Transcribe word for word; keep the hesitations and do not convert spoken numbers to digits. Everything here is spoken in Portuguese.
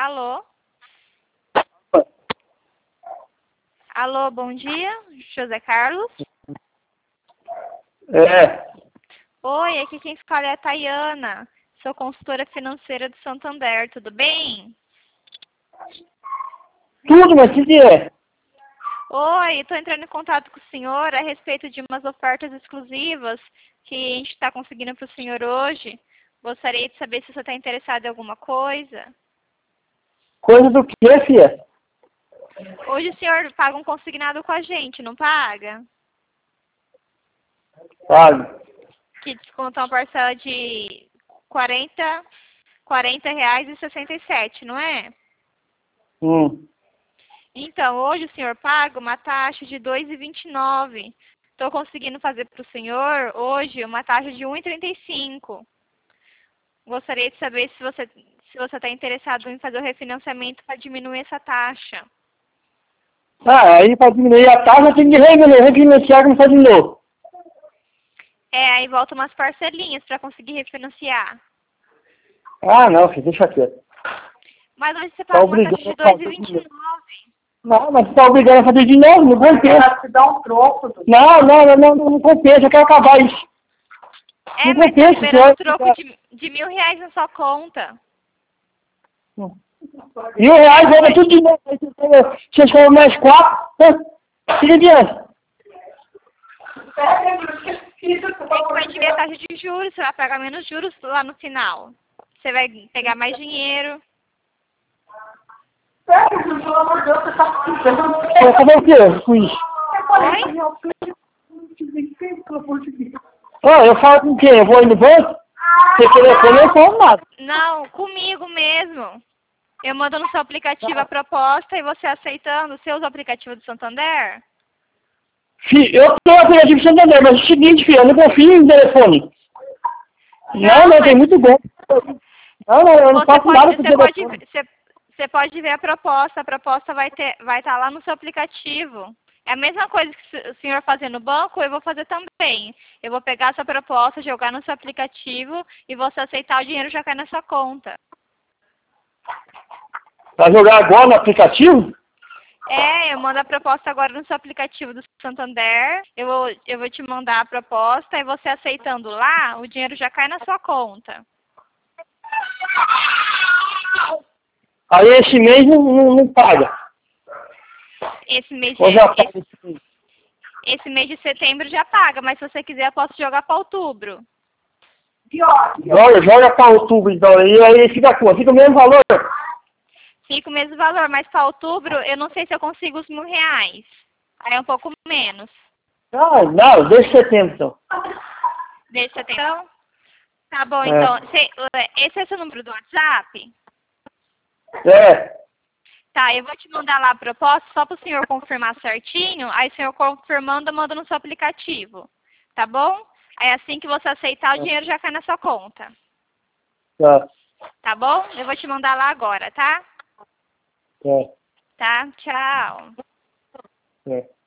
Alô? Alô, bom dia, José Carlos? É. Oi, aqui quem fala é a Tayana. Sou consultora financeira do Santander, tudo bem? Tudo, mas o que que é? Oi, estou entrando em contato com o senhor a respeito de umas ofertas exclusivas que a gente está conseguindo para o senhor hoje. Gostaria de saber se você está interessado em alguma coisa. Coisa do que, filha? Hoje o senhor paga um consignado com a gente, não paga? Pago. Que desconta uma parcela de quarenta, quarenta reais e sessenta e sete, não é? Hum. Então, hoje o senhor paga uma taxa de dois reais e vinte e nove centavos. Estou conseguindo fazer para o senhor hoje uma taxa de um real e trinta e cinco centavos. Gostaria de saber se você se você está interessado em fazer o refinanciamento para diminuir essa taxa. Ah, aí para diminuir a taxa tem que refinar, refinanciar como faz de novo. É, aí volta umas parcelinhas para conseguir refinanciar. Ah, não, filho, deixa quieto. Mas hoje você Tá paga uma taxa obrigando de a dois reais fazer e de vinte novo. e nove Não, mas você tá obrigando a fazer de novo, não compensa. Te dá um troco. Tu. Não, não, não, não, não compensa, eu quero acabar isso. É, Não mas está compensa, liberando senhor. troco de, de mil reais na sua conta. Mil reais, volta tudo de novo. Aí você pega- Vocês pagam mais quatro, fica adiante. Tem que vai diminuir a taxa de juros, você vai pagar menos juros lá no final. Você vai pegar mais dinheiro. Sério, pelo amor de Deus, você tá precisando. Vai fazer o quê com isso? Oi? Pelo amor de Deus. Ah, eu falo com quem? Eu vou ir no banco? Você telefone, eu falo nada. Não, comigo mesmo. Eu mando no seu aplicativo a proposta e você aceitando. Você usa o aplicativo do Santander? Filho, eu tenho o aplicativo de Santander, mas é o seguinte, filho, eu não confio em telefone. Não, Não, não, mas tem muito golpe. Não, não, eu não você faço pode, nada com você pode, telefone. você, você pode ver a proposta. A proposta vai ter, vai estar lá no seu aplicativo. É a mesma coisa que o senhor fazer no banco, eu vou fazer também. Eu vou pegar a sua proposta, jogar no seu aplicativo e você aceitar, o dinheiro já cai na sua conta. Vai jogar agora no aplicativo? É, eu mando a proposta agora no seu aplicativo do Santander. Eu vou, eu vou te mandar a proposta e você aceitando lá, o dinheiro já cai na sua conta. Aí esse mês não, não, não paga. Esse mês, de, Ou já paga esse, esse mês? esse mês de setembro já paga, mas se você quiser eu posso jogar para outubro. Pior. Joga, joga para outubro, então. E aí fica quanto? Fica o mesmo valor? Fica o mesmo valor, mas para outubro eu não sei se eu consigo os mil reais. Aí é um pouco menos. Não, não, deixa setembro, então. Deixa eu ter. Então, tá bom, É. então. Cê- esse é seu número do WhatsApp? É. Tá, eu vou te mandar lá a proposta só para o senhor confirmar certinho. Aí o senhor confirmando, manda no seu aplicativo. Tá bom? Aí assim que você aceitar, o dinheiro já cai na sua conta. Tá. Tá bom? Eu vou te mandar lá agora, tá? É. Tá? Tchau. É.